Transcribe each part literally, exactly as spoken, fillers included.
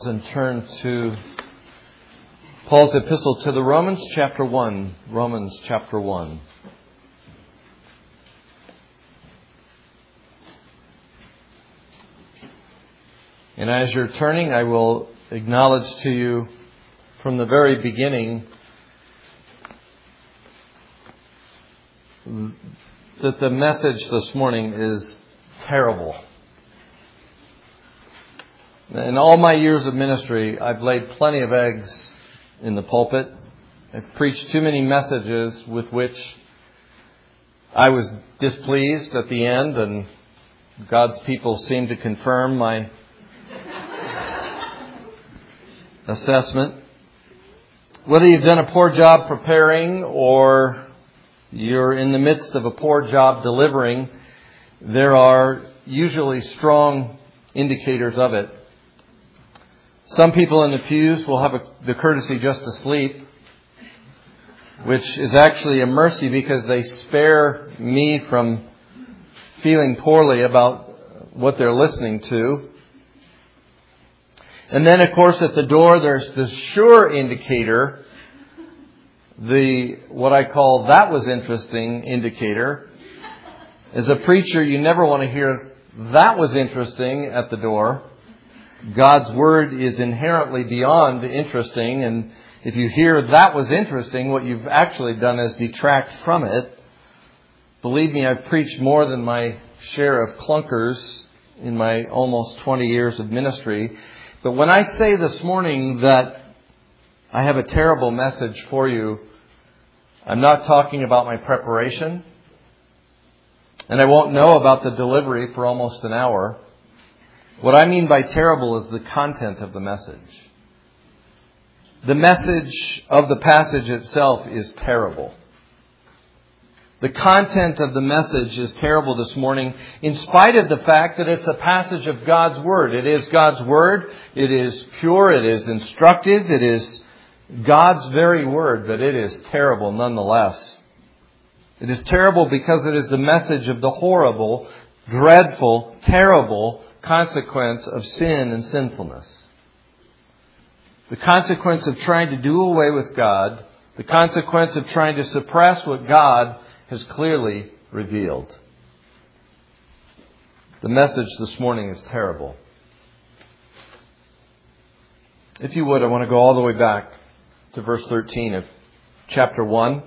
And turn to Paul's epistle to the Romans, chapter one. Romans, chapter one. And as you're turning, I will acknowledge to you from the very beginning that the message this morning is terrible. In all my years of ministry, I've laid plenty of eggs in the pulpit. I've preached too many messages with which I was displeased at the end, and God's people seemed to confirm my assessment. Whether you've done a poor job preparing or you're in the midst of a poor job delivering, there are usually strong indicators of it. Some people in the pews will have a, the courtesy just to sleep, which is actually a mercy because they spare me from feeling poorly about what they're listening to. And then, of course, at the door, there's the sure indicator, the what I call that was interesting indicator. As a preacher, you never want to hear that was interesting at the door. God's Word is inherently beyond interesting, and if you hear that was interesting, what you've actually done is detract from it. Believe me, I've preached more than my share of clunkers in my almost twenty years of ministry. But when I say this morning that I have a terrible message for you, I'm not talking about my preparation, and I won't know about the delivery for almost an hour. What I mean by terrible is the content of the message. The message of the passage itself is terrible. The content of the message is terrible this morning, in spite of the fact that it's a passage of God's Word. It is God's Word. It is pure. It is instructive. It is God's very Word, but it is terrible nonetheless. It is terrible because it is the message of the horrible, dreadful, terrible consequence of sin and sinfulness. The consequence of trying to do away with God. The consequence of trying to suppress what God has clearly revealed. The message this morning is terrible. If you would, I want to go all the way back to verse thirteen of chapter one,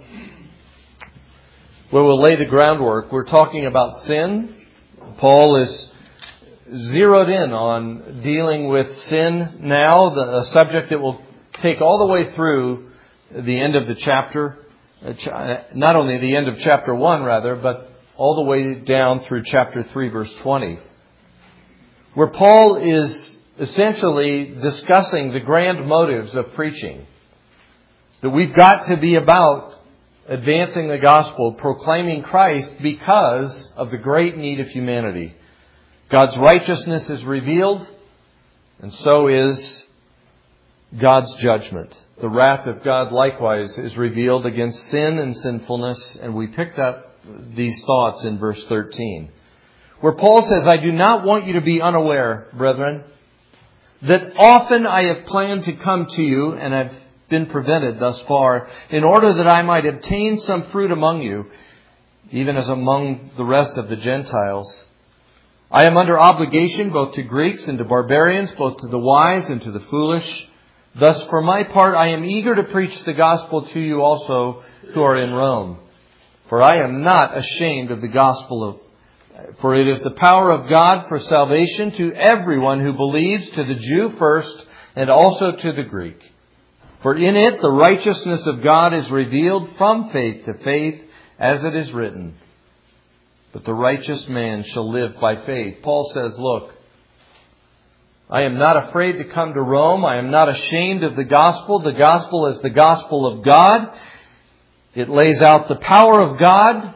where we'll lay the groundwork. We're talking about sin. Paul is zeroed in on dealing with sin now, the, a subject that will take all the way through the end of the chapter, not only the end of chapter one, rather, but all the way down through chapter three, verse twenty, where Paul is essentially discussing the grand motives of preaching. That we've got to be about advancing the gospel, proclaiming Christ because of the great need of humanity. God's righteousness is revealed, and so is God's judgment. The wrath of God likewise is revealed against sin and sinfulness, and we picked up these thoughts in verse thirteen, where Paul says, I do not want you to be unaware, brethren, that often I have planned to come to you, and I've been prevented thus far, in order that I might obtain some fruit among you, even as among the rest of the Gentiles. I am under obligation both to Greeks and to barbarians, both to the wise and to the foolish. Thus, for my part, I am eager to preach the gospel to you also who are in Rome. For I am not ashamed of the gospel of, for it is the power of God for salvation to everyone who believes, to the Jew first and also to the Greek. For in it the righteousness of God is revealed from faith to faith, as it is written, but the righteous man shall live by faith. Paul says, look, I am not afraid to come to Rome. I am not ashamed of the gospel. The gospel is the gospel of God. It lays out the power of God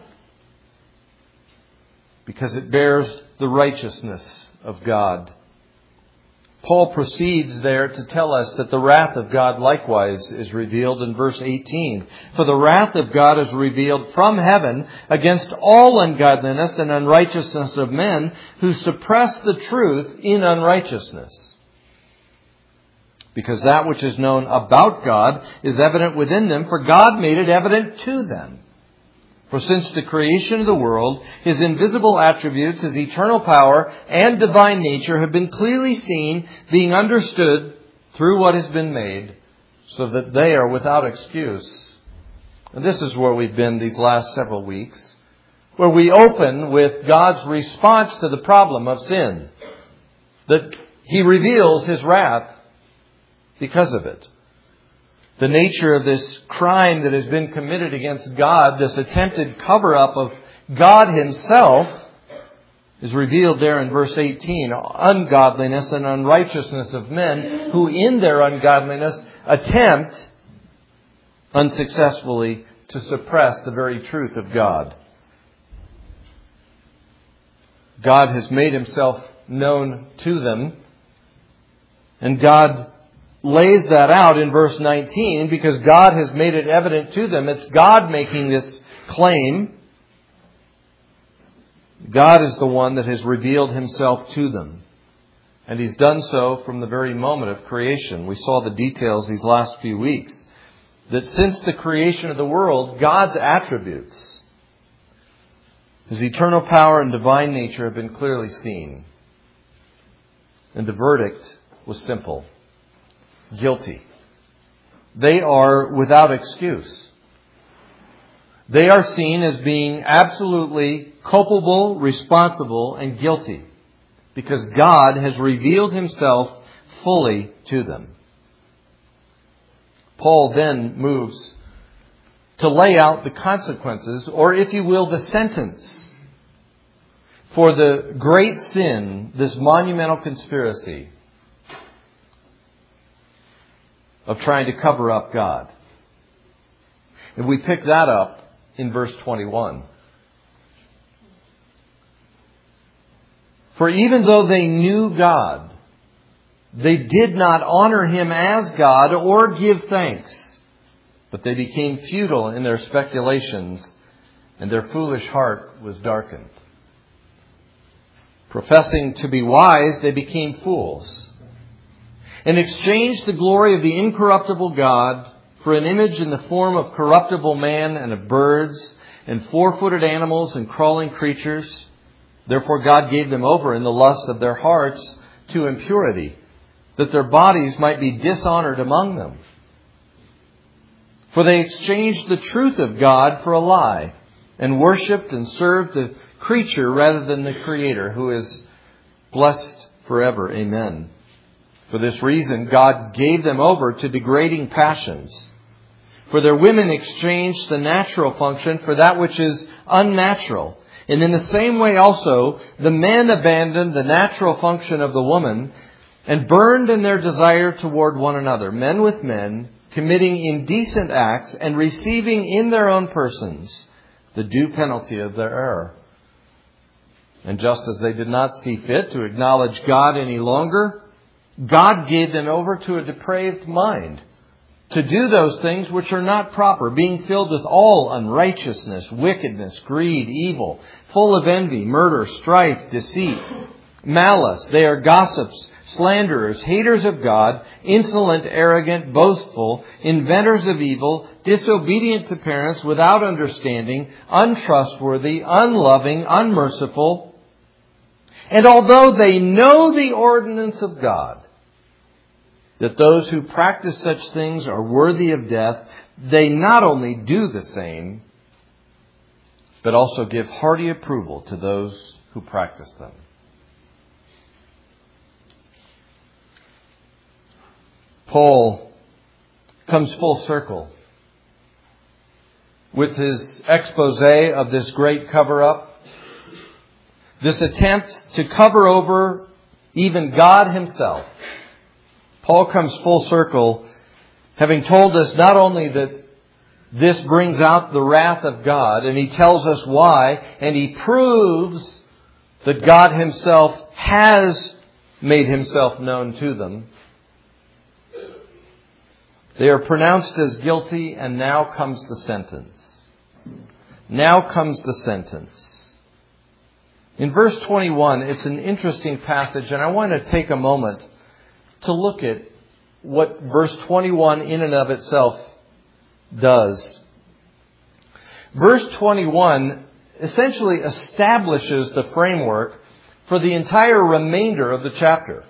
because it bears the righteousness of God. Paul proceeds there to tell us that the wrath of God likewise is revealed in verse eighteen. For the wrath of God is revealed from heaven against all ungodliness and unrighteousness of men who suppress the truth in unrighteousness. because that which is known about God is evident within them, for God made it evident to them. For since the creation of the world, His invisible attributes, His eternal power and divine nature have been clearly seen, being understood through what has been made, so that they are without excuse. And this is where we've been these last several weeks, where we open with God's response to the problem of sin, that He reveals His wrath because of it. The nature of this crime that has been committed against God, this attempted cover-up of God Himself, is revealed there in verse eighteen. Ungodliness and unrighteousness of men who in their ungodliness attempt unsuccessfully to suppress the very truth of God. God has made Himself known to them, and God lays that out in verse nineteen because God has made it evident to them. It's God making this claim. God is the one that has revealed Himself to them. And He's done so from the very moment of creation. We saw the details these last few weeks. That since the creation of the world, God's attributes, His eternal power and divine nature have been clearly seen. And the verdict was simple. Guilty. They are without excuse. They are seen as being absolutely culpable, responsible, and guilty because God has revealed Himself fully to them. Paul then moves to lay out the consequences, or if you will, the sentence for the great sin, this monumental conspiracy of trying to cover up God. And we pick that up in verse twenty-one. For even though they knew God, they did not honor Him as God or give thanks, but they became futile in their speculations, and their foolish heart was darkened. Professing to be wise, they became fools, and exchanged the glory of the incorruptible God for an image in the form of corruptible man and of birds and four-footed animals and crawling creatures. Therefore God gave them over in the lust of their hearts to impurity, that their bodies might be dishonored among them. For they exchanged the truth of God for a lie, and worshipped and served the creature rather than the Creator, who is blessed forever. Amen. For this reason, God gave them over to degrading passions. For their women exchanged the natural function for that which is unnatural. And in the same way also, the men abandoned the natural function of the woman and burned in their desire toward one another, men with men, committing indecent acts and receiving in their own persons the due penalty of their error. And just as they did not see fit to acknowledge God any longer, God gave them over to a depraved mind to do those things which are not proper, being filled with all unrighteousness, wickedness, greed, evil, full of envy, murder, strife, deceit, malice. They are gossips, slanderers, haters of God, insolent, arrogant, boastful, inventors of evil, disobedient to parents, without understanding, untrustworthy, unloving, unmerciful. And although they know the ordinance of God, that those who practice such things are worthy of death, they not only do the same, but also give hearty approval to those who practice them. Paul comes full circle with his expose of this great cover-up. This attempt to cover over even God Himself. Paul comes full circle, having told us not only that this brings out the wrath of God, and he tells us why, and he proves that God Himself has made Himself known to them. They are pronounced as guilty, and now comes the sentence. Now comes the sentence. In verse twenty-one, it's an interesting passage, and I want to take a moment to look at what verse twenty-one in and of itself does. Verse twenty-one essentially establishes the framework for the entire remainder of the chapter.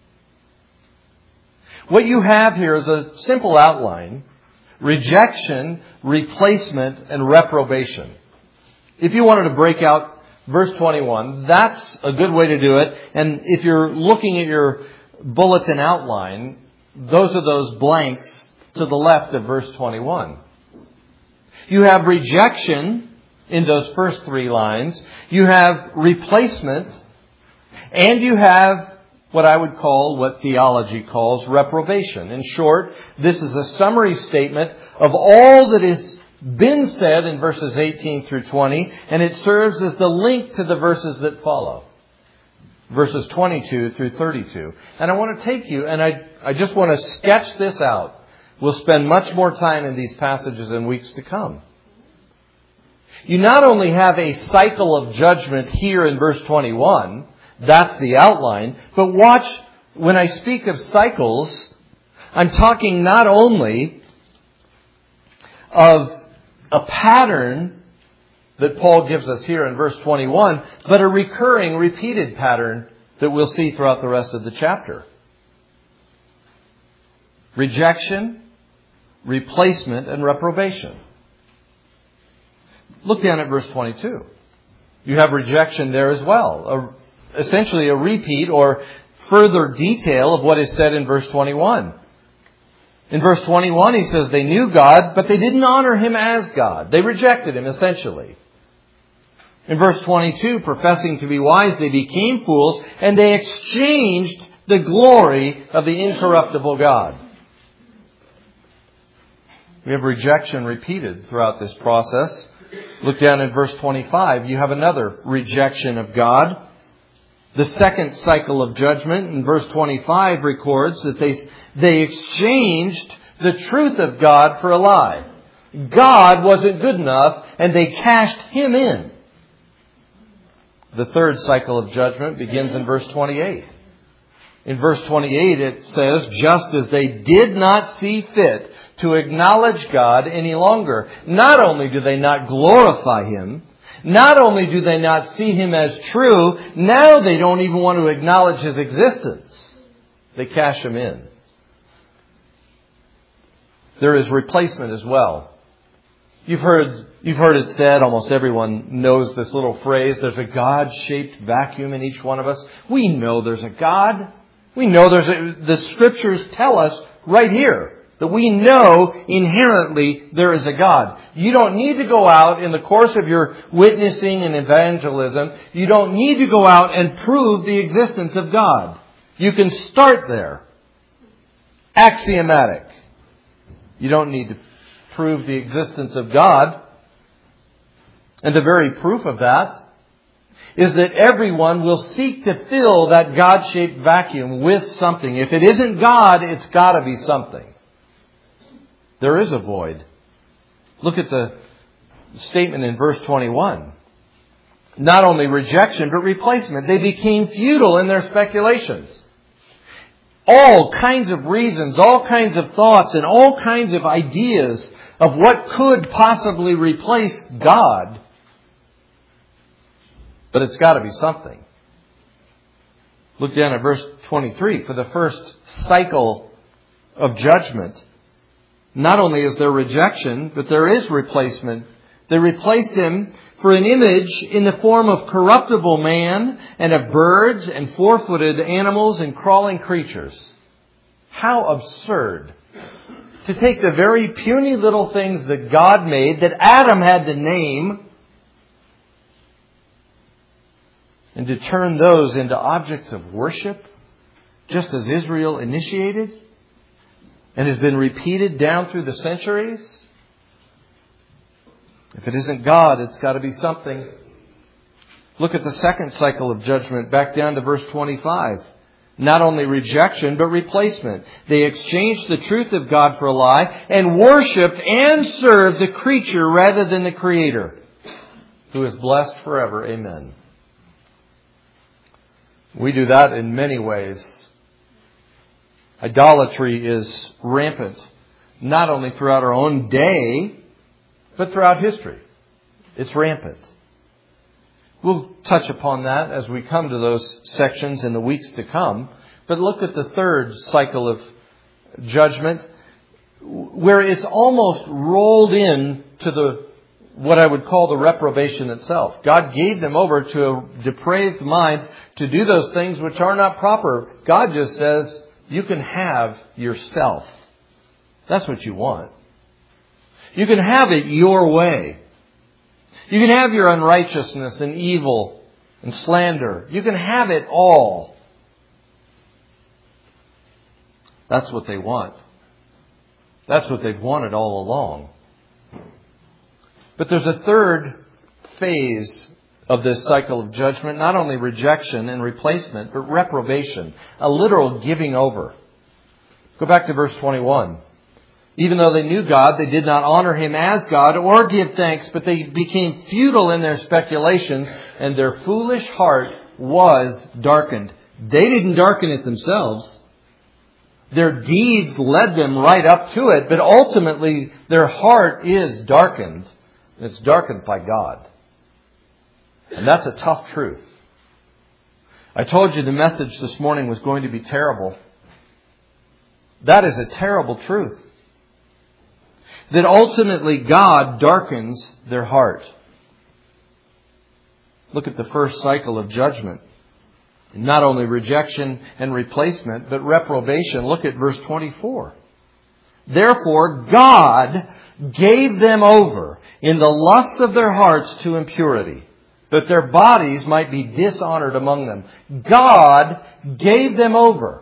What you have here is a simple outline: rejection, replacement, and reprobation. If you wanted to break out verse twenty-one, that's a good way to do it. And if you're looking at your bulletin outline, those are those blanks to the left of verse twenty-one. You have rejection in those first three lines. You have replacement. And you have what I would call, what theology calls, reprobation. In short, this is a summary statement of all that has been said in verses eighteen through twenty, and it serves as the link to the verses that follow. Verses twenty-two through thirty-two. And I want to take you, and I, I just want to sketch this out. We'll spend much more time in these passages in weeks to come. You not only have a cycle of judgment here in verse twenty-one, that's the outline, but watch, when I speak of cycles, I'm talking not only of a pattern that Paul gives us here in verse twenty-one, but a recurring, repeated pattern that we'll see throughout the rest of the chapter. Rejection, replacement, and reprobation. Look down at verse twenty-two. You have rejection there as well. A, essentially a repeat or further detail of what is said in verse twenty-one. In verse twenty-one, he says they knew God, but they didn't honor Him as God. They rejected Him, essentially. In verse twenty-two, professing to be wise, they became fools, and they exchanged the glory of the incorruptible God. We have rejection repeated throughout this process. Look down at verse twenty-five. You have another rejection of God. The second cycle of judgment in verse twenty-five records that they, they exchanged the truth of God for a lie. God wasn't good enough, and they cashed Him in. The third cycle of judgment begins in verse twenty-eight. In verse twenty-eight it says, just as they did not see fit to acknowledge God any longer. Not only do they not glorify Him, not only do they not see Him as true, now they don't even want to acknowledge His existence. They cash Him in. There is replacement as well. You've heard, you've heard it said, almost everyone knows this little phrase, there's a God-shaped vacuum in each one of us. We know there's a God. We know there's a, the Scriptures tell us right here that we know inherently there is a God. You don't need to go out in the course of your witnessing and evangelism. You don't need to go out and prove the existence of God. You can start there. Axiomatic. You don't need to prove the existence of God. And the very proof of that is that everyone will seek to fill that God-shaped vacuum with something. If it isn't God, it's got to be something. There is a void. Look at the statement in verse twenty-one. Not only rejection, but replacement. They became futile in their speculations. All kinds of reasons, all kinds of thoughts, and all kinds of ideas of what could possibly replace God. But it's got to be something. Look down at verse twenty-three. For the first cycle of judgment, not only is there rejection, but there is replacement. They replaced Him for an image in the form of corruptible man and of birds and four-footed animals and crawling creatures. How absurd to take the very puny little things that God made, that Adam had to name, and to turn those into objects of worship, just as Israel initiated and has been repeated down through the centuries. If it isn't God, it's got to be something. Look at the second cycle of judgment, back down to verse twenty-five. Not only rejection, but replacement. They exchanged the truth of God for a lie and worshipped and served the creature rather than the Creator, who is blessed forever. Amen. We do that in many ways. Idolatry is rampant, not only throughout our own day, but throughout history. It's rampant. We'll touch upon that as we come to those sections in the weeks to come. But look at the third cycle of judgment, where it's almost rolled in to the what I would call the reprobation itself. God gave them over to a depraved mind to do those things which are not proper. God just says, you can have yourself. That's what you want. You can have it your way. You can have your unrighteousness and evil and slander. You can have it all. That's what they want. That's what they've wanted all along. But there's a third phase of this cycle of judgment, not only rejection and replacement, but reprobation, a literal giving over. Go back to verse twenty-one. Even though they knew God, they did not honor Him as God or give thanks, but they became futile in their speculations, and their foolish heart was darkened. They didn't darken it themselves. Their deeds led them right up to it, but ultimately their heart is darkened. And it's darkened by God. And that's a tough truth. I told you the message this morning was going to be terrible. That is a terrible truth. That ultimately God darkens their heart. Look at the first cycle of judgment. Not only rejection and replacement, but reprobation. Look at verse twenty-four. Therefore, God gave them over in the lusts of their hearts to impurity, that their bodies might be dishonored among them. God gave them over.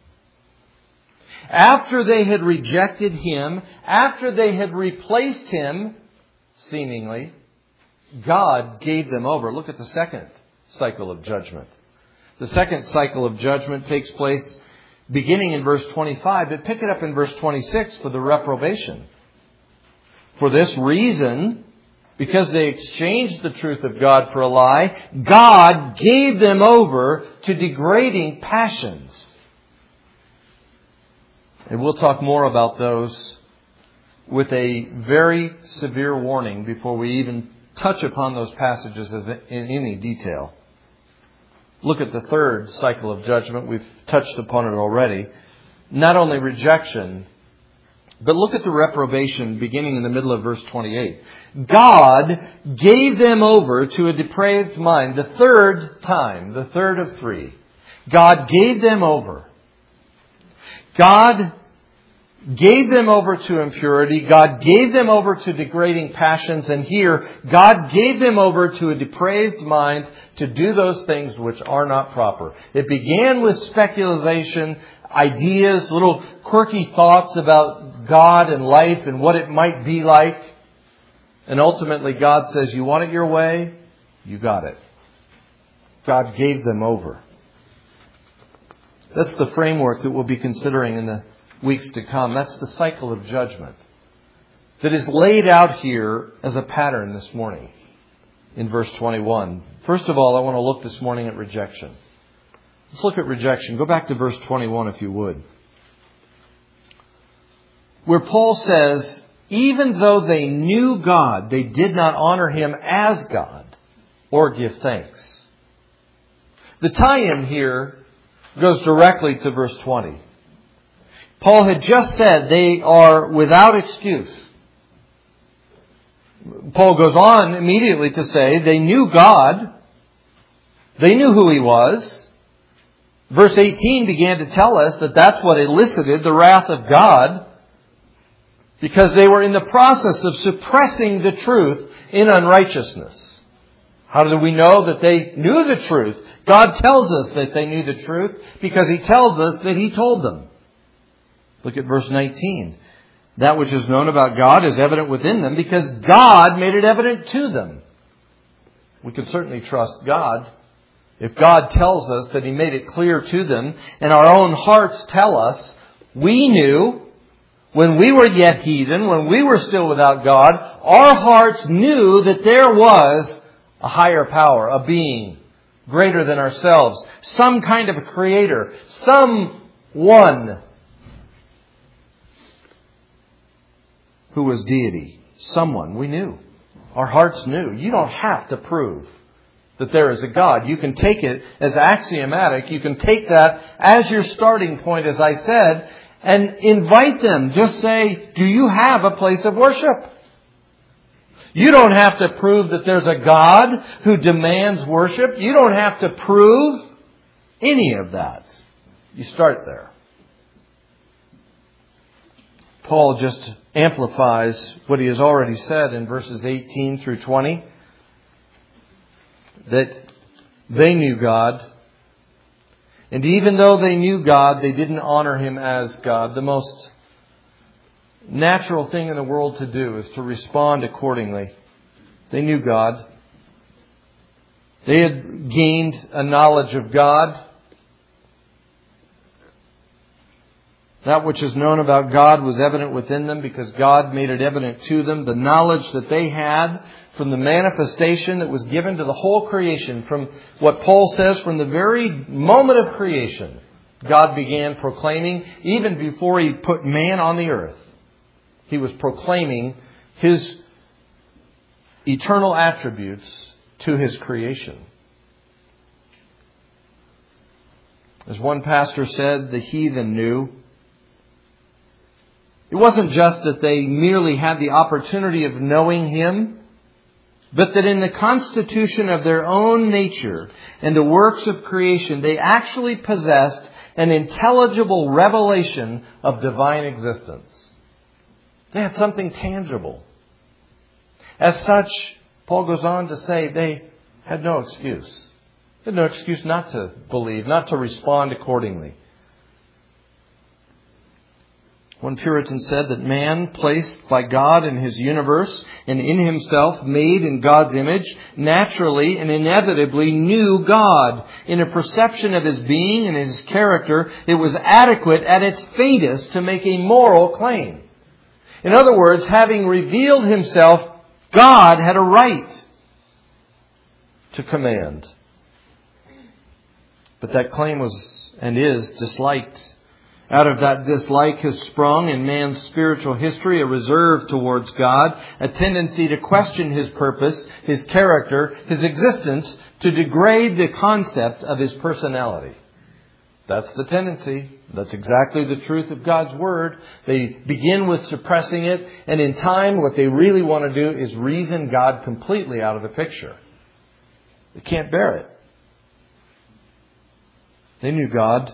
After they had rejected Him, after they had replaced Him, seemingly, God gave them over. Look at the second cycle of judgment. The second cycle of judgment takes place beginning in verse twenty-five, but pick it up in verse twenty-six for the reprobation. For this reason, because they exchanged the truth of God for a lie, God gave them over to degrading passions. And we'll talk more about those with a very severe warning before we even touch upon those passages in any detail. Look at the third cycle of judgment. We've touched upon it already. Not only rejection, but look at the reprobation beginning in the middle of verse twenty-eight. God gave them over to a depraved mind. The third time, the third of three. God gave them over. God gave them over to impurity. God gave them over to degrading passions. And here, God gave them over to a depraved mind to do those things which are not proper. It began with speculation, ideas, little quirky thoughts about God and life and what it might be like. And ultimately, God says, you want it your way? You got it. God gave them over. That's the framework that we'll be considering in the weeks to come. That's the cycle of judgment that is laid out here as a pattern this morning in verse twenty-one. First of all, I want to look this morning at rejection. Let's look at rejection. Go back to verse twenty-one if you would. Where Paul says, even though they knew God, they did not honor Him as God or give thanks. The tie-in here goes directly to verse twenty. Paul had just said they are without excuse. Paul goes on immediately to say they knew God. They knew who He was. Verse eighteen began to tell us that that's what elicited the wrath of God, because they were in the process of suppressing the truth in unrighteousness. How do we know that they knew the truth? God tells us that they knew the truth because He tells us that He told them. Look at verse nineteen. That which is known about God is evident within them because God made it evident to them. We can certainly trust God. If God tells us that He made it clear to them, and our own hearts tell us, we knew when we were yet heathen, when we were still without God, our hearts knew that there was a higher power, a being greater than ourselves, some kind of a creator, someone who was deity. Someone we knew. Our hearts knew. You don't have to prove that there is a God. You can take it as axiomatic. You can take that as your starting point, as I said, and invite them. Just say, do you have a place of worship? You don't have to prove that there's a God who demands worship. You don't have to prove any of that. You start there. Paul just amplifies what he has already said in verses eighteen through twenty. That they knew God. And even though they knew God, they didn't honor Him as God. The most natural thing in the world to do is to respond accordingly. They knew God. They had gained a knowledge of God. That which is known about God was evident within them because God made it evident to them. The knowledge that they had from the manifestation that was given to the whole creation, from what Paul says, from the very moment of creation, God began proclaiming, even before He put man on the earth, He was proclaiming His eternal attributes to His creation. As one pastor said, the heathen knew. It wasn't just that they merely had the opportunity of knowing Him, but that in the constitution of their own nature and the works of creation, they actually possessed an intelligible revelation of divine existence. They had something tangible. As such, Paul goes on to say they had no excuse. They had no excuse not to believe, not to respond accordingly. One Puritan said that man, placed by God in his universe and in himself, made in God's image, naturally and inevitably knew God. In a perception of His being and His character, it was adequate at its faintest to make a moral claim. In other words, having revealed Himself, God had a right to command. But that claim was and is disliked. Out of that dislike has sprung in man's spiritual history a reserve towards God, a tendency to question His purpose, His character, His existence, to degrade the concept of His personality. That's the tendency. That's exactly the truth of God's Word. They begin with suppressing it, and in time what they really want to do is reason God completely out of the picture. They can't bear it. They knew God.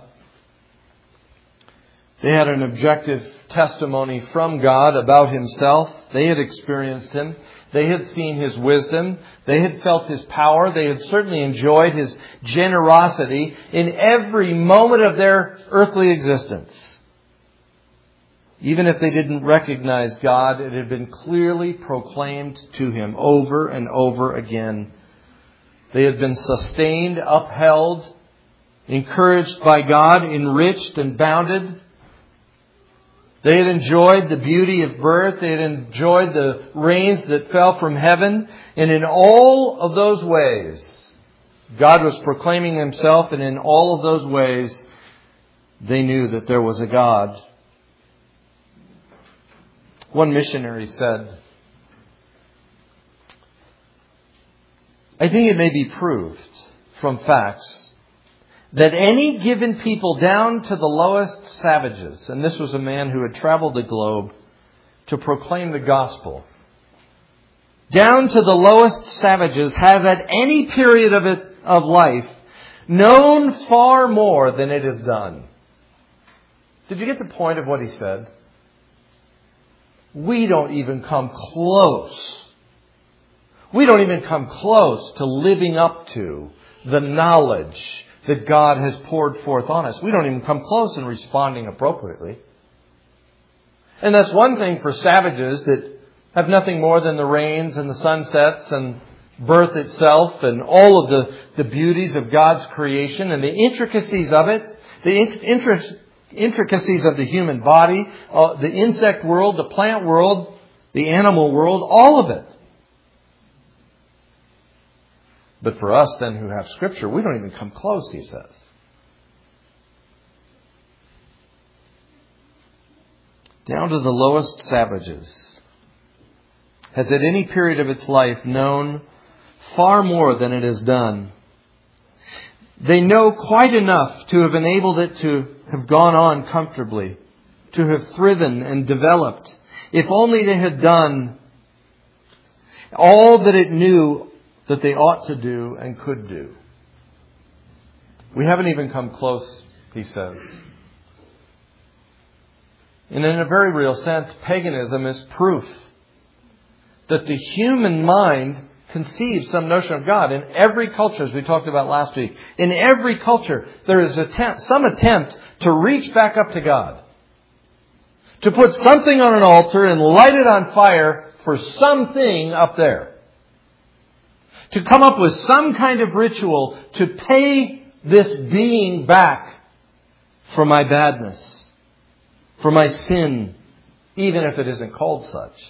They had an objective testimony from God about Himself. They had experienced Him. They had seen His wisdom. They had felt His power. They had certainly enjoyed His generosity in every moment of their earthly existence. Even if they didn't recognize God, it had been clearly proclaimed to Him over and over again. They had been sustained, upheld, encouraged by God, enriched and bounded. They had enjoyed the beauty of birth. They had enjoyed the rains that fell from heaven. And in all of those ways, God was proclaiming Himself. And in all of those ways, they knew that there was a God. One missionary said, I think it may be proved from facts that any given people down to the lowest savages, and this was a man who had traveled the globe to proclaim the gospel, down to the lowest savages have at any period of it, of life known far more than it has done. Did you get the point of what he said? We don't even come close. We don't even come close to living up to the knowledge that God has poured forth on us. We don't even come close in responding appropriately. And that's one thing for savages that have nothing more than the rains and the sunsets and birth itself and all of the, the beauties of God's creation and the intricacies of it, the int- intricacies of the human body, uh, the insect world, the plant world, the animal world, all of it. But for us then who have Scripture, we don't even come close, he says. Down to the lowest savages has at any period of its life known far more than it has done. They know quite enough to have enabled it to have gone on comfortably, to have thriven and developed. If only they had done all that it knew that they ought to do and could do. We haven't even come close, he says. And in a very real sense, paganism is proof that the human mind conceives some notion of God. In every culture, as we talked about last week, in every culture, there is attempt, some attempt to reach back up to God. To put something on an altar and light it on fire for something up there. To come up with some kind of ritual to pay this being back for my badness, for my sin, even if it isn't called such.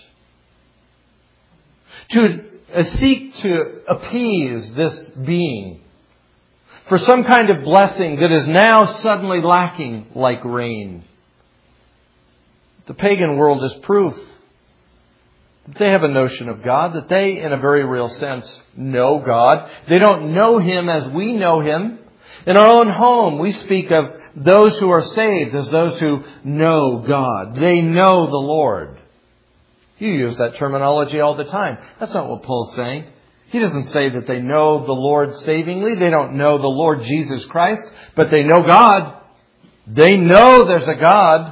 To uh, seek to appease this being for some kind of blessing that is now suddenly lacking like rain. The pagan world is proof that they have a notion of God, that they, in a very real sense, know God. They don't know Him as we know Him. In our own home, we speak of those who are saved as those who know God. They know the Lord. You use that terminology all the time. That's not what Paul's saying. He doesn't say that they know the Lord savingly. They don't know the Lord Jesus Christ, but they know God. They know there's a God.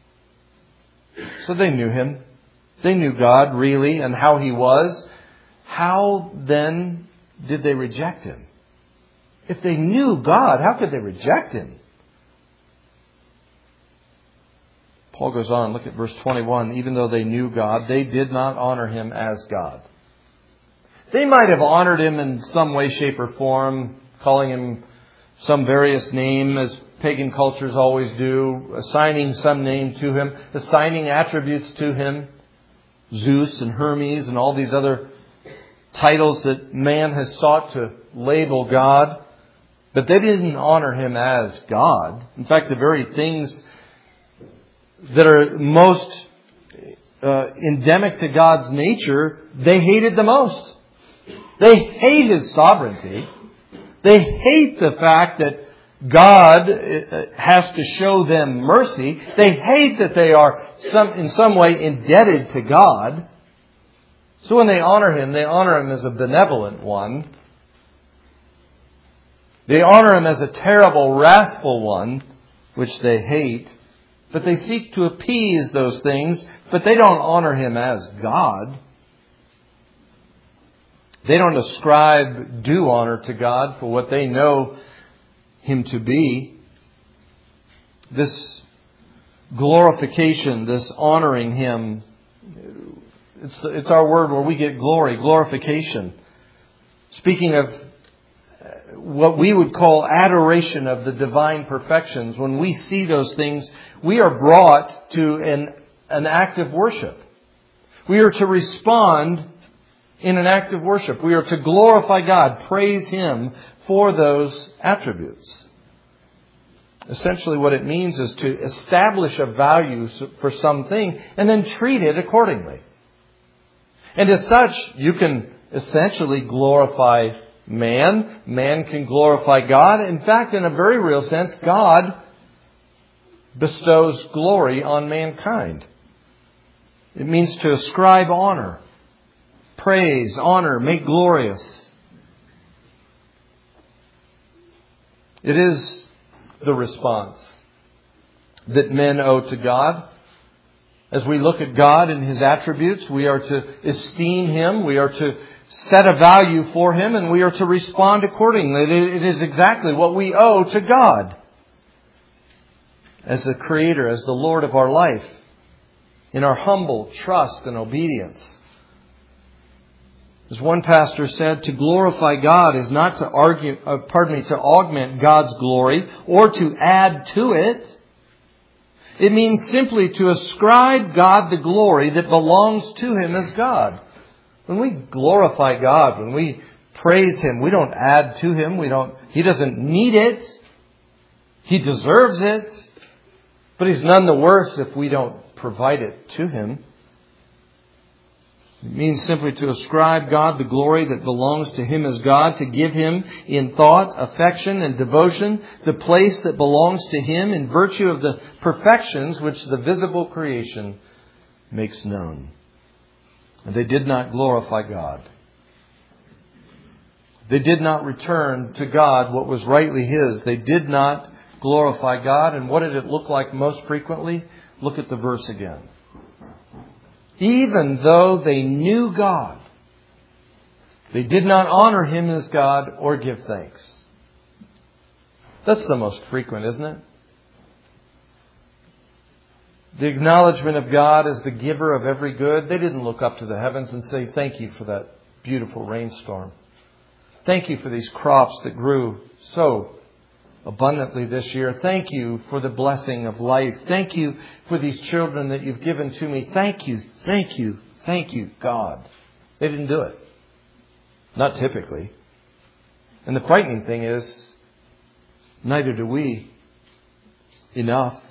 So they knew Him. They knew God really and how He was. How then did they reject Him? If they knew God, how could they reject Him? Paul goes on, look at verse twenty-one. Even though they knew God, they did not honor Him as God. They might have honored Him in some way, shape, or form, calling Him some various name, as pagan cultures always do, assigning some name to Him, assigning attributes to Him, Zeus and Hermes and all these other titles that man has sought to label God. But they didn't honor Him as God. In fact, the very things that are most uh, endemic to God's nature, they hated the most. They hate His sovereignty. They hate the fact that God has to show them mercy. They hate that they are some, in some way indebted to God. So when they honor Him, they honor Him as a benevolent one. They honor Him as a terrible, wrathful one, which they hate. But they seek to appease those things, but they don't honor Him as God. They don't ascribe due honor to God for what they know Him to be. This glorification, this honoring Him, it's, it's our word where we get glory, glorification. Speaking of what we would call adoration of the divine perfections, when we see those things, we are brought to an, an act of worship. We are to respond in an act of worship. We are to glorify God, praise Him for those attributes. Essentially what it means is to establish a value for something and then treat it accordingly. And as such, you can essentially glorify man. Man can glorify God. In fact, in a very real sense, God bestows glory on mankind. It means to ascribe honor, praise, honor, make glorious. It is the response that men owe to God. As we look at God and His attributes, we are to esteem Him, we are to set a value for Him, and we are to respond accordingly. It is exactly what we owe to God as the Creator, as the Lord of our life, in our humble trust and obedience. As one pastor said, to glorify God is not to argue, uh, pardon me, to augment God's glory or to add to it. It means simply to ascribe God the glory that belongs to Him as God. When we glorify God, when we praise Him, we don't add to Him. We don't. He doesn't need it. He deserves it. But He's none the worse if we don't provide it to Him. It means simply to ascribe God the glory that belongs to Him as God, to give Him in thought, affection, and devotion the place that belongs to Him in virtue of the perfections which the visible creation makes known. And they did not glorify God. They did not return to God what was rightly His. They did not glorify God. And what did it look like most frequently? Look at the verse again. Even though they knew God, they did not honor Him as God or give thanks. That's the most frequent, isn't it? The acknowledgement of God as the giver of every good. They didn't look up to the heavens and say, thank you for that beautiful rainstorm. Thank you for these crops that grew so abundantly this year. Thank you for the blessing of life. Thank you for these children that you've given to me. Thank you, thank you, thank you, God. They didn't do it. Not typically. And the frightening thing is, neither do we enough.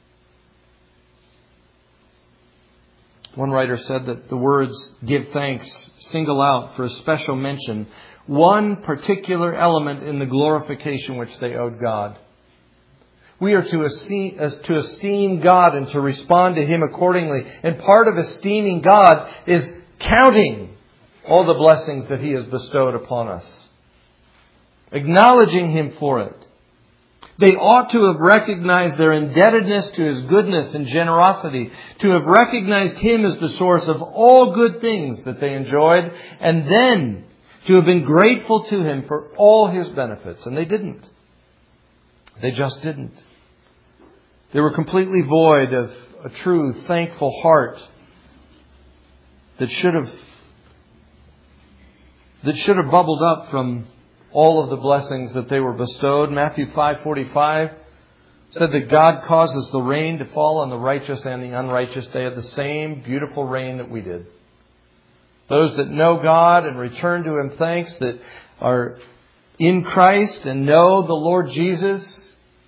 One writer said that the words give thanks single out for a special mention one particular element in the glorification which they owed God. We are to esteem, to esteem God and to respond to Him accordingly. And part of esteeming God is counting all the blessings that He has bestowed upon us. Acknowledging Him for it. They ought to have recognized their indebtedness to His goodness and generosity, to have recognized Him as the source of all good things that they enjoyed, and then to have been grateful to Him for all His benefits. And they didn't. They just didn't. They were completely void of a true, thankful heart that should have, that should have bubbled up from all of the blessings that they were bestowed. Matthew five forty-five said that God causes the rain to fall on the righteous and the unrighteous. They had the same beautiful rain that we did. Those that know God and return to Him thanks, that are in Christ and know the Lord Jesus.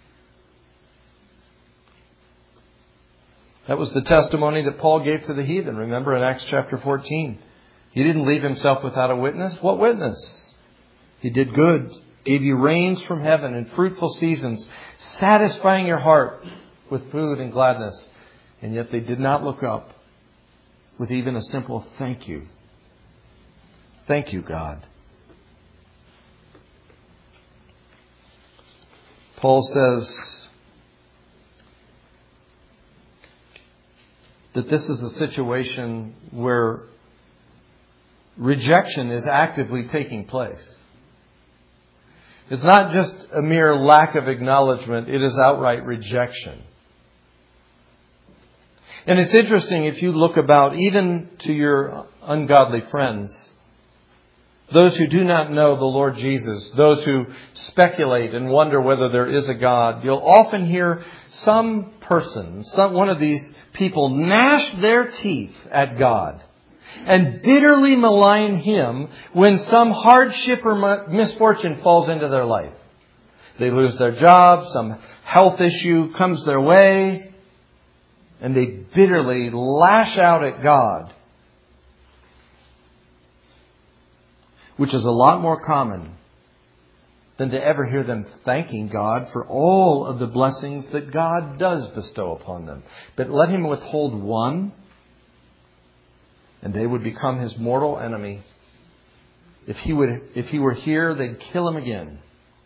That was the testimony that Paul gave to the heathen. Remember in Acts chapter fourteen. He didn't leave himself without a witness. What witness? He did good, gave you rains from heaven and fruitful seasons, satisfying your heart with food and gladness. And yet they did not look up with even a simple thank you. Thank you, God. Paul says that this is a situation where rejection is actively taking place. It's not just a mere lack of acknowledgement, it is outright rejection. And it's interesting if you look about even to your ungodly friends, those who do not know the Lord Jesus, those who speculate and wonder whether there is a God, you'll often hear some person, some one of these people gnash their teeth at God and bitterly malign Him when some hardship or misfortune falls into their life. They lose their job, some health issue comes their way, and they bitterly lash out at God, which is a lot more common than to ever hear them thanking God for all of the blessings that God does bestow upon them. But let Him withhold one, and they would become His mortal enemy. If he would, if he were here, they'd kill Him again.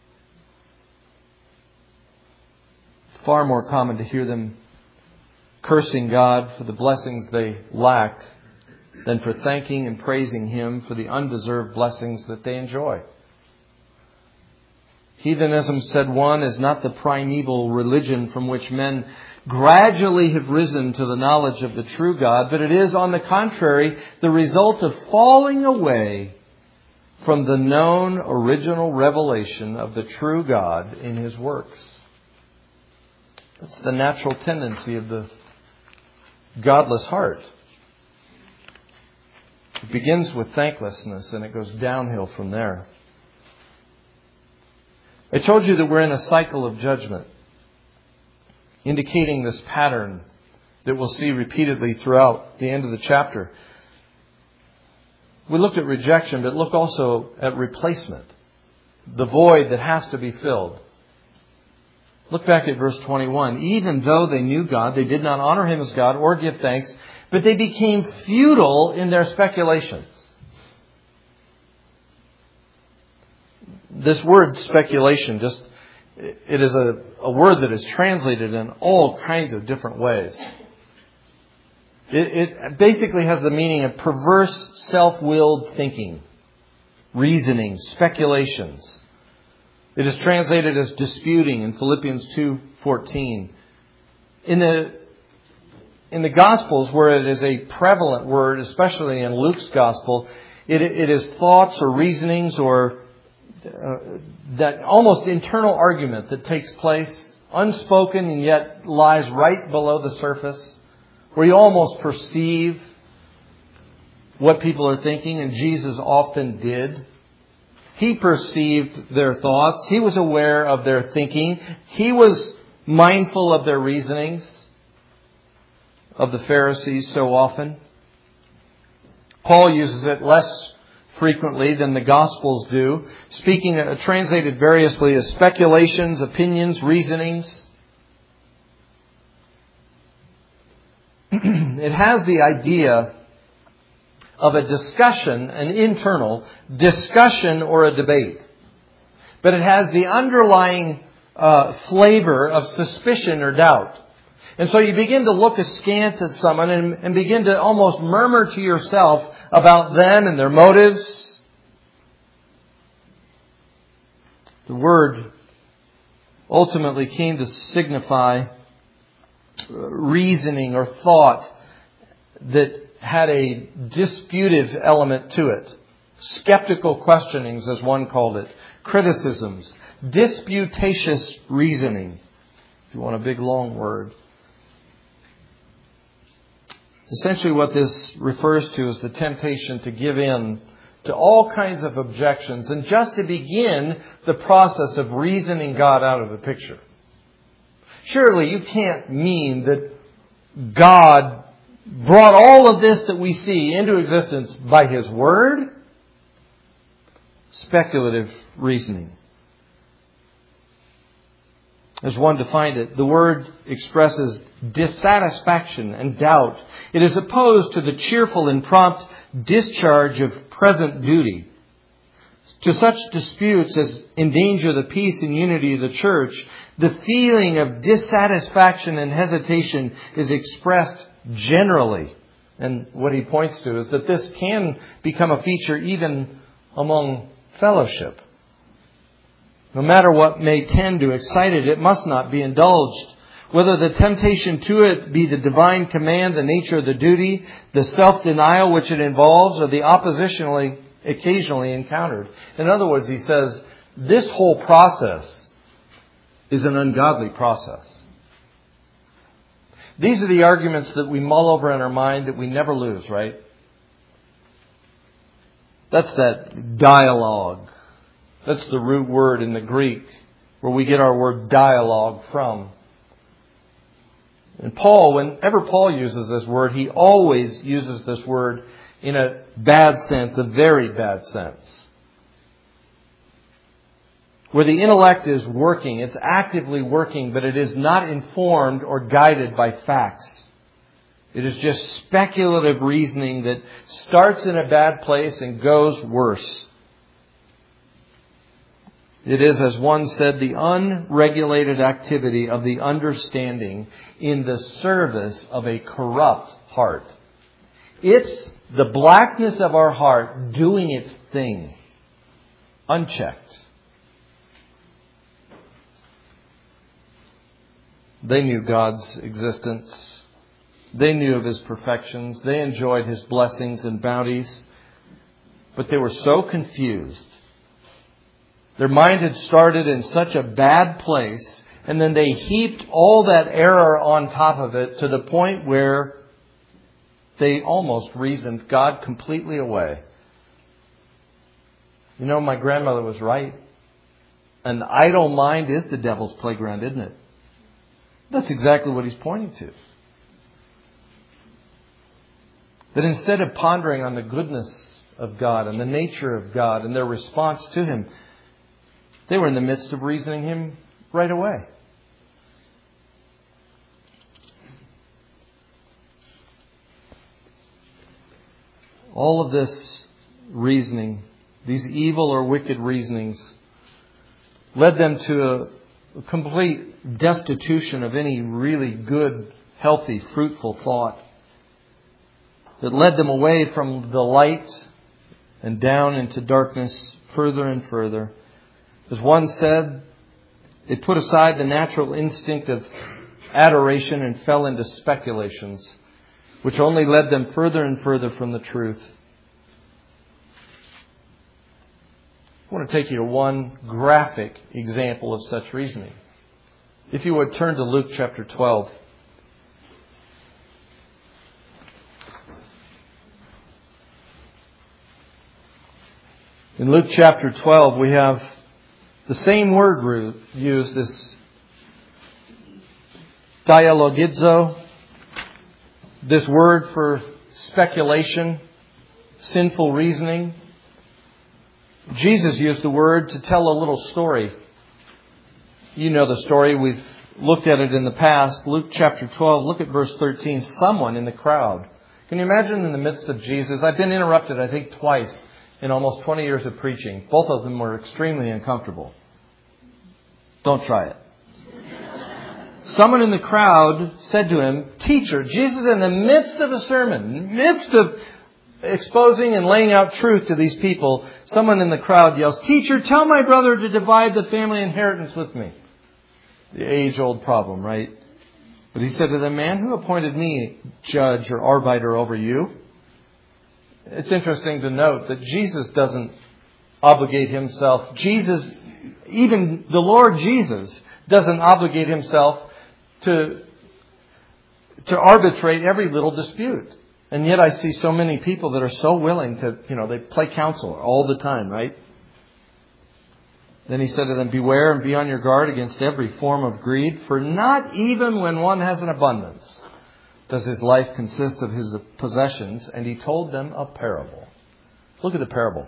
It's far more common to hear them cursing God for the blessings they lack than for thanking and praising Him for the undeserved blessings that they enjoy. Heathenism, said one, is not the primeval religion from which men gradually have risen to the knowledge of the true God, but it is, on the contrary, the result of falling away from the known original revelation of the true God in His works. That's the natural tendency of the godless heart. It begins with thanklessness and it goes downhill from there. I told you that we're in a cycle of judgment, indicating this pattern that we'll see repeatedly throughout the end of the chapter. We looked at rejection, but look also at replacement. The void that has to be filled. Look back at verse twenty-one. Even though they knew God, they did not honor Him as God or give thanks, but they became futile in their speculations. This word speculation, just it is a, a word that is translated in all kinds of different ways. It, it basically has the meaning of perverse, self-willed thinking, reasoning, speculations. It is translated as disputing in Philippians two fourteen. In the in the Gospels, where it is a prevalent word, especially in Luke's Gospel, it, it is thoughts or reasonings or uh, that almost internal argument that takes place, unspoken and yet lies right below the surface, where you almost perceive what people are thinking, and Jesus often did. He perceived their thoughts. He was aware of their thinking. He was mindful of their reasonings, of the Pharisees so often. Paul uses it less frequently than the Gospels do, speaking, uh, translated variously as speculations, opinions, reasonings. It has the idea of a discussion, an internal discussion or a debate. But it has the underlying uh, flavor of suspicion or doubt. And so you begin to look askance at someone and, and begin to almost murmur to yourself about them and their motives. The word ultimately came to signify reasoning or thought that had a disputive element to it. Skeptical questionings, as one called it. Criticisms. Disputatious reasoning, if you want a big long word. Essentially what this refers to is the temptation to give in to all kinds of objections and just to begin the process of reasoning God out of the picture. Surely you can't mean that God brought all of this that we see into existence by His Word? Speculative reasoning. As one defined it, the word expresses dissatisfaction and doubt. It is opposed to the cheerful and prompt discharge of present duty. To such disputes as endanger the peace and unity of the church, the feeling of dissatisfaction and hesitation is expressed generally. And what he points to is that this can become a feature even among fellowship. No matter what may tend to excite it, it must not be indulged. Whether the temptation to it be the divine command, the nature of the duty, the self-denial which it involves, or the oppositionally occasionally encountered. In other words, he says, this whole process is an ungodly process. These are the arguments that we mull over in our mind that we never lose, right? That's that dialogue. That's the root word in the Greek where we get our word dialogue from. And Paul, whenever Paul uses this word, he always uses this word in a bad sense, a very bad sense. Where the intellect is working, it's actively working, but it is not informed or guided by facts. It is just speculative reasoning that starts in a bad place and goes worse. It is, as one said, the unregulated activity of the understanding in the service of a corrupt heart. It's the blackness of our heart doing its thing, unchecked. They knew God's existence. They knew of His perfections. They enjoyed His blessings and bounties. But they were so confused. Their mind had started in such a bad place, and then they heaped all that error on top of it to the point where they almost reasoned God completely away. You know, my grandmother was right. An idle mind is the devil's playground, isn't it? That's exactly what he's pointing to. That instead of pondering on the goodness of God and the nature of God and their response to Him, they were in the midst of reasoning Him right away. All of this reasoning, these evil or wicked reasonings, led them to a A complete destitution of any really good, healthy, fruitful thought that led them away from the light and down into darkness further and further. As one said, they put aside the natural instinct of adoration and fell into speculations, which only led them further and further from the truth. I want to take you to one graphic example of such reasoning. If you would turn to Luke chapter twelve. In Luke chapter twelve, we have the same word used, this dialogizo, this word for speculation, sinful reasoning. Jesus used the word to tell a little story. You know the story. We've looked at it in the past. Luke chapter twelve, look at verse thirteen. Someone in the crowd. Can you imagine in the midst of Jesus? I've been interrupted, I think, twice in almost twenty years of preaching. Both of them were extremely uncomfortable. Don't try it. Someone in the crowd said to him, "Teacher," Jesus in the midst of a sermon, midst of exposing and laying out truth to these people, someone in the crowd yells, "Teacher, tell my brother to divide the family inheritance with me." The age-old problem, right? But he said to them, "Man, who appointed me judge or arbiter over you?" It's interesting to note that Jesus doesn't obligate himself. Jesus, even the Lord Jesus, doesn't obligate himself to, to arbitrate every little dispute. And yet I see so many people that are so willing to, you know, they play counselor all the time, right? Then he said to them, "Beware and be on your guard against every form of greed, for not even when one has an abundance does his life consist of his possessions." And he told them a parable. Look at the parable.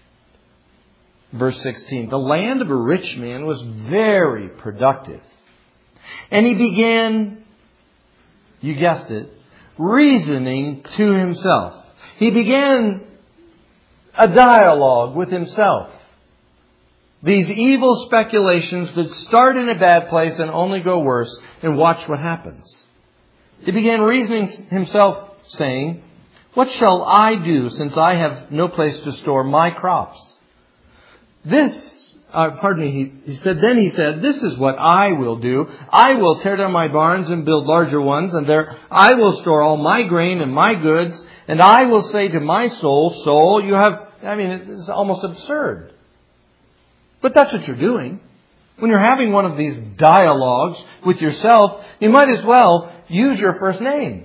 Verse sixteen. "The land of a rich man was very productive. And he began," you guessed it, reasoning to himself. He began a dialogue with himself. These evil speculations that start in a bad place and only go worse, and watch what happens. He began reasoning himself, saying, "What shall I do since I have no place to store my crops? This Uh, pardon me, he, he said, then he said, this is what I will do. I will tear down my barns and build larger ones, and there I will store all my grain and my goods, and I will say to my soul, soul, you have," I mean, it's almost absurd. But that's what you're doing. When you're having one of these dialogues with yourself, you might as well use your first name.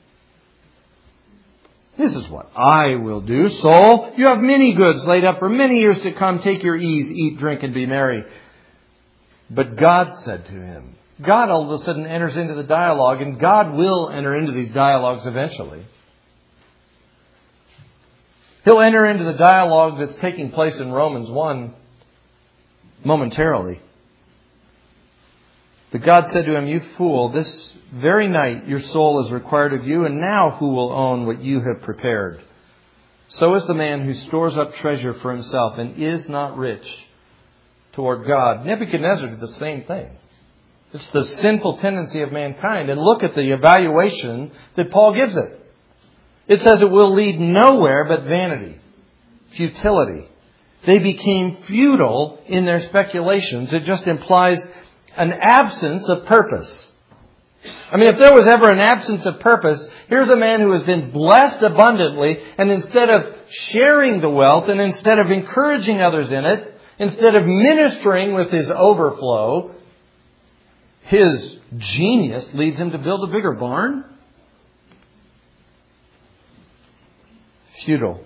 "This is what I will do. Soul, you have many goods laid up for many years to come. Take your ease, eat, drink, and be merry." But God said to him, God all of a sudden enters into the dialogue, and God will enter into these dialogues eventually. He'll enter into the dialogue that's taking place in Romans one momentarily. But God said to him, "You fool, this very night your soul is required of you, and now who will own what you have prepared? So is the man who stores up treasure for himself and is not rich toward God." Nebuchadnezzar did the same thing. It's the sinful tendency of mankind. And look at the evaluation that Paul gives it. It says it will lead nowhere but vanity, futility. They became futile in their speculations. It just implies an absence of purpose. I mean, if there was ever an absence of purpose, here's a man who has been blessed abundantly, and instead of sharing the wealth, and instead of encouraging others in it, instead of ministering with his overflow, his genius leads him to build a bigger barn. Futile.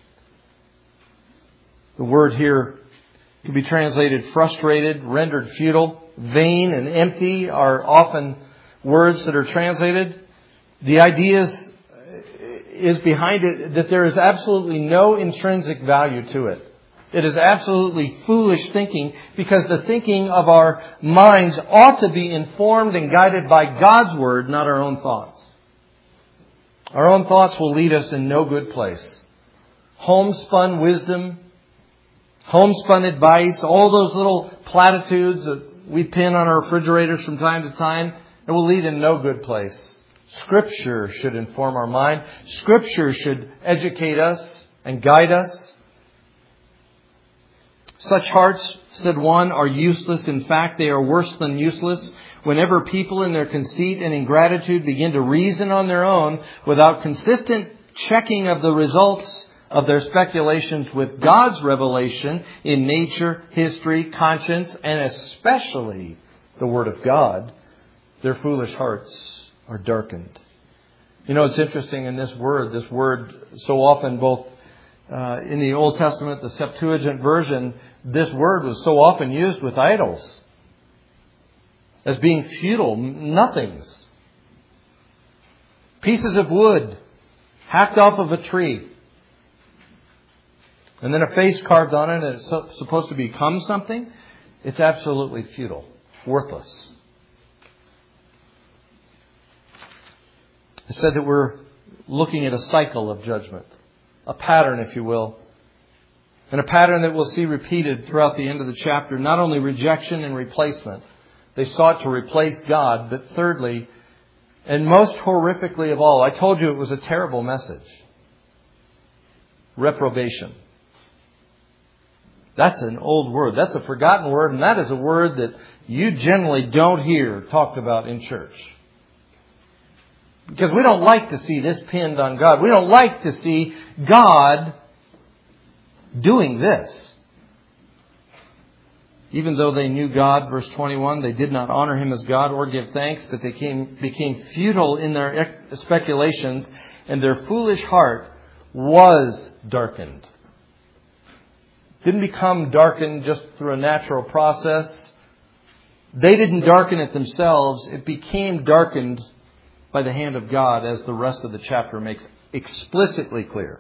The word here can be translated frustrated, rendered futile. Vain and empty are often words that are translated. The idea is, is behind it that there is absolutely no intrinsic value to it. It is absolutely foolish thinking, because the thinking of our minds ought to be informed and guided by God's Word, not our own thoughts. Our own thoughts will lead us in no good place. Homespun wisdom, homespun advice, all those little platitudes that we pin on our refrigerators from time to time, it will lead in no good place. Scripture should inform our mind. Scripture should educate us and guide us. Such hearts, said one, are useless. In fact, they are worse than useless. Whenever people in their conceit and ingratitude begin to reason on their own without consistent checking of the results of their speculations with God's revelation in nature, history, conscience, and especially the Word of God, their foolish hearts are darkened. You know, it's interesting in this word, this word so often both uh, in the Old Testament, the Septuagint version, this word was so often used with idols as being futile, nothings. Pieces of wood hacked off of a tree. And then a face carved on it, and it's supposed to become something. It's absolutely futile, worthless. I said that we're looking at a cycle of judgment, a pattern, if you will, and a pattern that we'll see repeated throughout the end of the chapter. Not only rejection and replacement. They sought to replace God, but thirdly, and most horrifically of all, I told you it was a terrible message. Reprobation. That's an old word. That's a forgotten word, and that is a word that you generally don't hear talked about in church. Because we don't like to see this pinned on God. We don't like to see God doing this. Even though they knew God, verse twenty-one, they did not honor Him as God or give thanks, but they came, became futile in their speculations, and their foolish heart was darkened. Didn't become darkened just through a natural process. They didn't darken it themselves. It became darkened by the hand of God, as the rest of the chapter makes explicitly clear.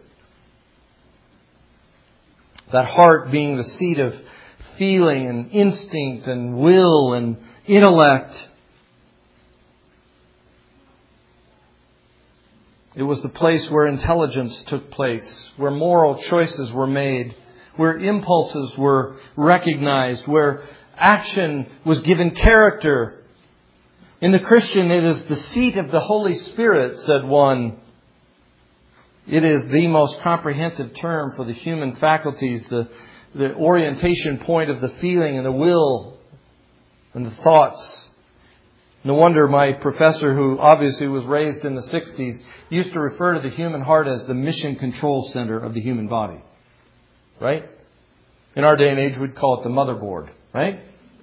That heart being the seat of feeling and instinct and will and intellect. It was the place where intelligence took place, where moral choices were made, where impulses were recognized, where action was given character. In the Christian, it is the seat of the Holy Spirit, said one. It is the most comprehensive term for the human faculties, the, the orientation point of the feeling and the will and the thoughts. No wonder my professor, who obviously was raised in the sixties, used to refer to the human heart as the mission control center of the human body. Right? In our day and age, we'd call it the motherboard. Right?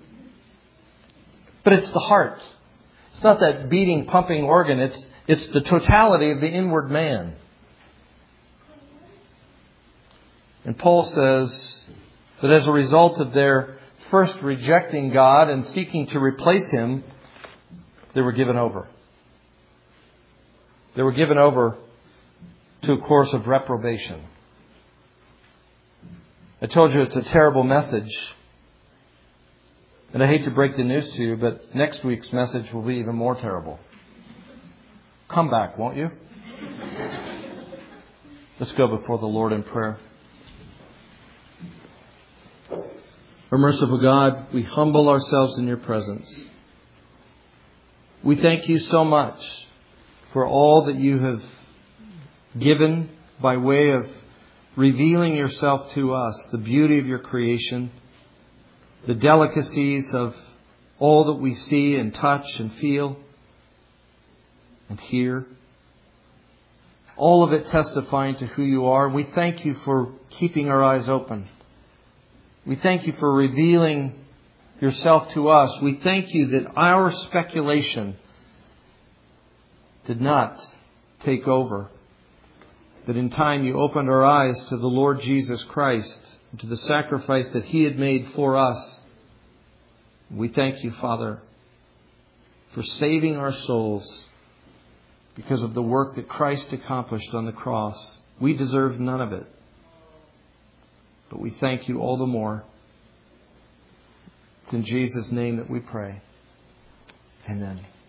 But it's the heart. It's not that beating, pumping organ. It's, it's the totality of the inward man. And Paul says that as a result of their first rejecting God and seeking to replace Him, they were given over. They were given over to a course of reprobation. I told you it's a terrible message. And I hate to break the news to you, but next week's message will be even more terrible. Come back, won't you? Let's go before the Lord in prayer. Our merciful God, we humble ourselves in Your presence. We thank You so much for all that You have given by way of revealing Yourself to us, the beauty of Your creation, the delicacies of all that we see and touch and feel and hear. All of it testifying to who You are. We thank You for keeping our eyes open. We thank You for revealing Yourself to us. We thank You that our speculation did not take over. That in time You opened our eyes to the Lord Jesus Christ and to the sacrifice that He had made for us. We thank You, Father, for saving our souls. because of the work that Christ accomplished on the cross. We deserve none of it. But we thank you all the more. It's in Jesus' name that we pray. Amen.